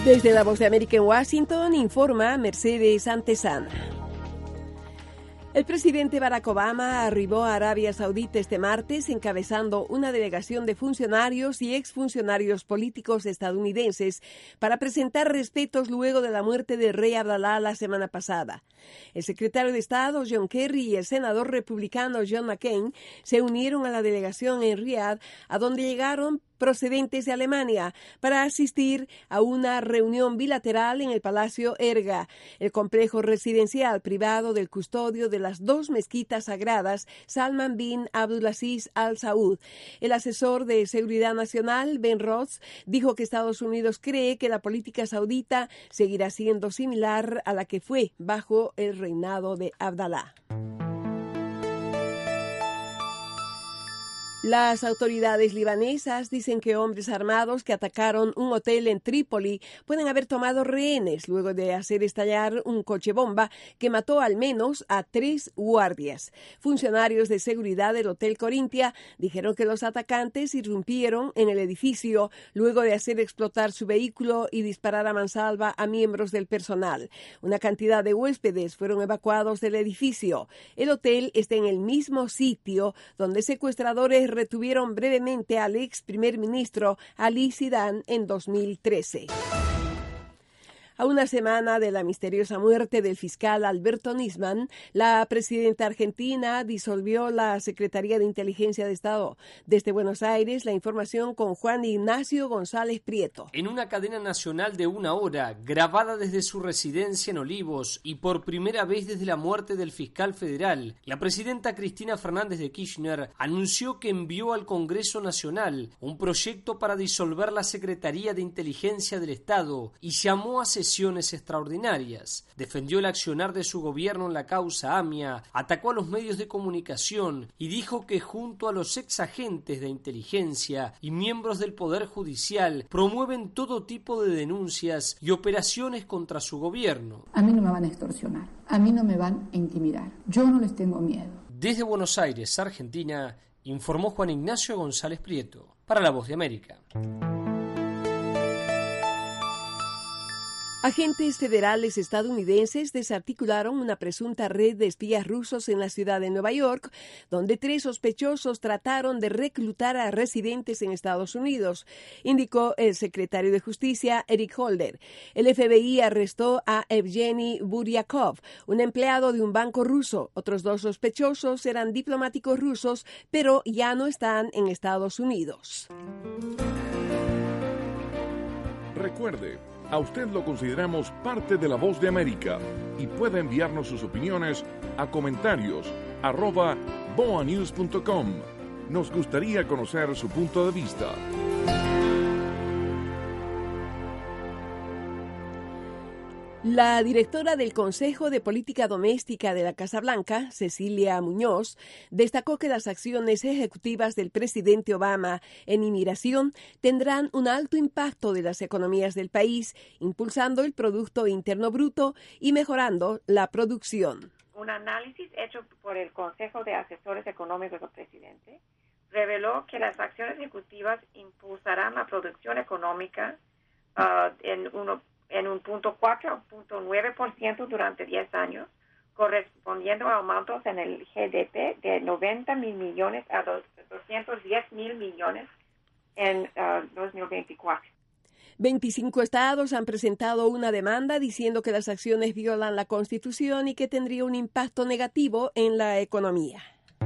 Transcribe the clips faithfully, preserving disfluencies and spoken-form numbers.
Desde la Voz de América en Washington, informa Mercedes Antesana. El presidente Barack Obama arribó a Arabia Saudita este martes encabezando una delegación de funcionarios y exfuncionarios políticos estadounidenses para presentar respetos luego de la muerte del rey Abdalá la semana pasada. El secretario de Estado John Kerry y el senador republicano John McCain se unieron a la delegación en Riad, a donde llegaron procedentes de Alemania para asistir a una reunión bilateral en el Palacio Erga, el complejo residencial privado del custodio de las dos mezquitas sagradas Salman bin Abdulaziz Al Saud. El asesor de Seguridad Nacional, Ben Rhodes, dijo que Estados Unidos cree que la política saudita seguirá siendo similar a la que fue bajo el reinado de Abdalá. Las autoridades libanesas dicen que hombres armados que atacaron un hotel en Trípoli pueden haber tomado rehenes luego de hacer estallar un coche bomba que mató al menos a tres guardias. Funcionarios de seguridad del Hotel Corintia dijeron que los atacantes irrumpieron en el edificio luego de hacer explotar su vehículo y disparar a mansalva a miembros del personal. Una cantidad de huéspedes fueron evacuados del edificio. El hotel está en el mismo sitio donde secuestradores retuvieron brevemente al ex primer ministro Ali Zidane en dos mil trece. A una semana de la misteriosa muerte del fiscal Alberto Nisman, la presidenta argentina disolvió la Secretaría de Inteligencia de Estado. Desde Buenos Aires, la información con Juan Ignacio González Prieto. En una cadena nacional de una hora, grabada desde su residencia en Olivos y por primera vez desde la muerte del fiscal federal, la presidenta Cristina Fernández de Kirchner anunció que envió al Congreso Nacional un proyecto para disolver la Secretaría de Inteligencia del Estado y llamó a sesiones extraordinarias. Defendió el accionar de su gobierno en la causa AMIA, atacó a los medios de comunicación y dijo que junto a los ex agentes de inteligencia y miembros del Poder Judicial promueven todo tipo de denuncias y operaciones contra su gobierno. A mí no me van a extorsionar, a mí no me van a intimidar, yo no les tengo miedo. Desde Buenos Aires, Argentina, informó Juan Ignacio González Prieto, para La Voz de América. Agentes federales estadounidenses desarticularon una presunta red de espías rusos en la ciudad de Nueva York, donde tres sospechosos trataron de reclutar a residentes en Estados Unidos, indicó el secretario de Justicia, Eric Holder. El F B I arrestó a Evgeny Buryakov, un empleado de un banco ruso. Otros dos sospechosos eran diplomáticos rusos, pero ya no están en Estados Unidos. Recuerde, a usted lo consideramos parte de La Voz de América y puede enviarnos sus opiniones a comentarios arroba boanews punto com. Nos gustaría conocer su punto de vista. La directora del Consejo de Política Doméstica de la Casa Blanca, Cecilia Muñoz, destacó que las acciones ejecutivas del presidente Obama en inmigración tendrán un alto impacto de las economías del país, impulsando el Producto Interno Bruto y mejorando la producción. Un análisis hecho por el Consejo de Asesores Económicos del presidente reveló que las acciones ejecutivas impulsarán la producción económica uh, en uno en un punto cuatro a punto nueve por ciento durante diez años, correspondiendo a aumentos en el G D P de noventa mil millones a doscientos diez mil millones en uh, dos mil veinticuatro. veinticinco estados han presentado una demanda diciendo que las acciones violan la Constitución y que tendría un impacto negativo en la economía.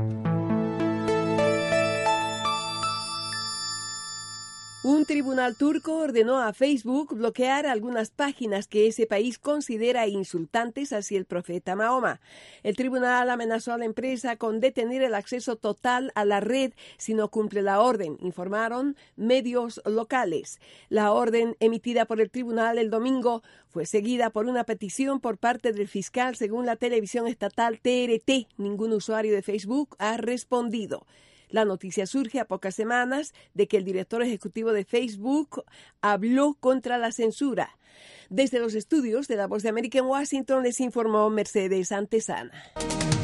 Un tribunal turco ordenó a Facebook bloquear algunas páginas que ese país considera insultantes hacia el profeta Mahoma. El tribunal amenazó a la empresa con detener el acceso total a la red si no cumple la orden, informaron medios locales. La orden emitida por el tribunal el domingo fue seguida por una petición por parte del fiscal, según la televisión estatal T R T. Ningún usuario de Facebook ha respondido. La noticia surge a pocas semanas de que el director ejecutivo de Facebook habló contra la censura. Desde los estudios de La Voz de América en Washington les informó Mercedes Antesana.